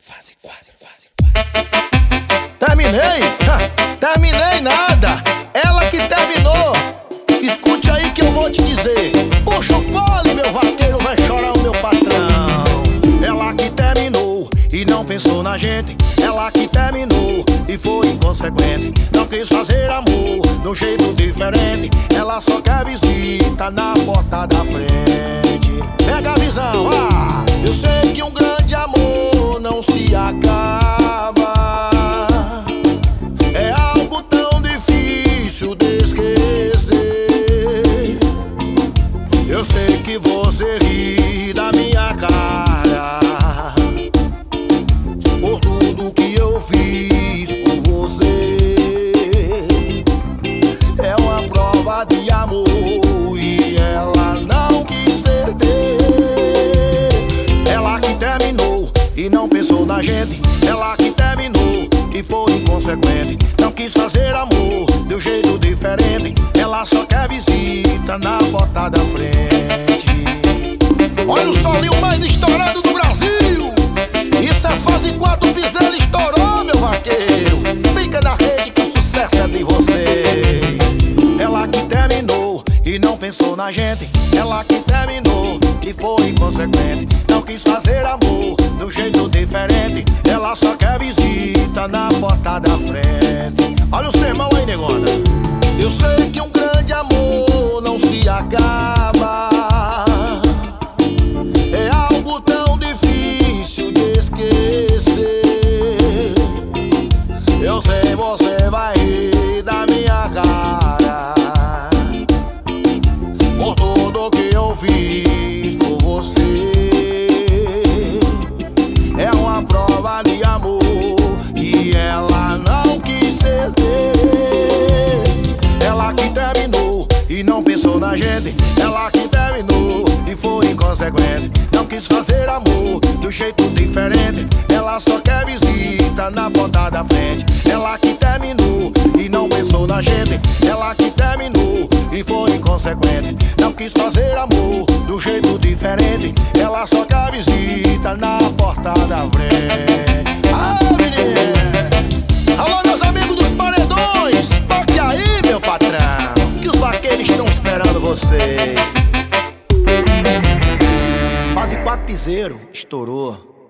Fase 4. Terminei? Terminei nada. Ela que terminou. Escute aí que eu vou te dizer. Puxa o pole, meu vaqueiro, vai chorar o meu patrão. Ela que terminou e não pensou na gente. Ela que terminou e foi inconsequente. Não quis fazer amor de um jeito diferente. Ela só quer visita na porta da frente. Pega a visão, eu sei que um grande amor não se acaba. É algo tão difícil de esquecer. Eu sei que você ri da minha cara por tudo que eu fiz por você. É uma prova de amor e ela não quis ceder. Ela que terminou e não pensou na gente. Ela que terminou e foi inconsequente. Não quis fazer amor de um jeito diferente. Ela só quer visita na porta da frente. Olha o solinho mais estourado do Brasil. Isso é fase 4, o piseiro estourou, meu vaqueiro. Fica na rede que o sucesso é de vocês. Ela que terminou e não pensou na gente. Ela que terminou e foi inconsequente. Não quis fazer amor de um jeito diferente. Ela só quer visita na porta da frente. Olha o sermão aí, negona. Eu sei que um grande amor não se acaba. É algo tão difícil de esquecer. Eu sei, você vai rir da minha cara por tudo que eu fiz por você. É uma prova de amor que ela não quis ceder. Ela que terminou e não pensou na gente. Ela que terminou e foi inconsequente. Não quis fazer amor do jeito diferente. Ela só quer visita na porta da frente. Ela que terminou e não pensou na gente. Ela que terminou e foi inconsequente. Não quis fazer amor do jeito diferente. Ela só quer visita na porta da frente. Menino! Alô, meus amigos dos paredões, toque aí, meu patrão, que os vaqueiros estão esperando vocês. Fase 4 piseiro, estourou.